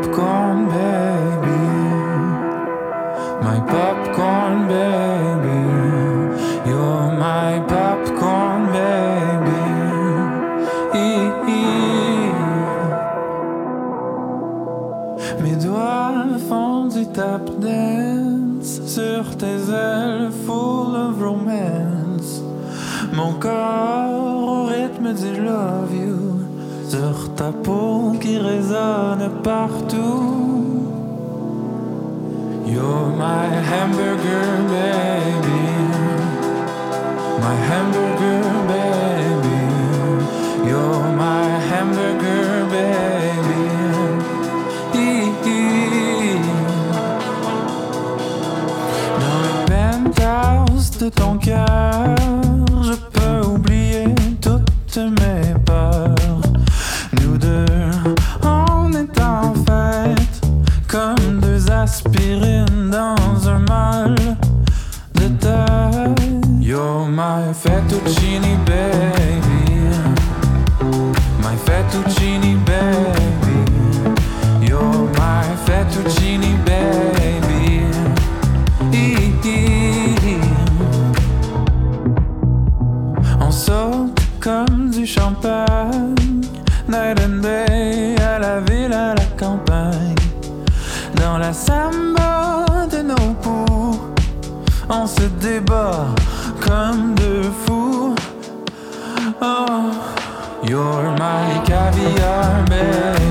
popcorn baby, my popcorn baby, you're my popcorn baby. Mes doigts font du tap dance sur tes ailes full of romance. Mon corps au rythme du love you, sur ta peau qui résonne partout. You're my hamburger baby, my hamburger baby, you're my hamburger baby. Dans le penthouse de ton cœur, je peux oublier toutes mes peurs. Nous deux, on est en fête, comme deux aspirines dans un mal de taille. You're my fettuccine baby, my fettuccine baby, you're my fettuccine baby. On saute comme du champagne, night and day, à la ville, à la campagne. Dans la samba de nos poux, on se débat comme deux fous. Oh, you're my caviar baby,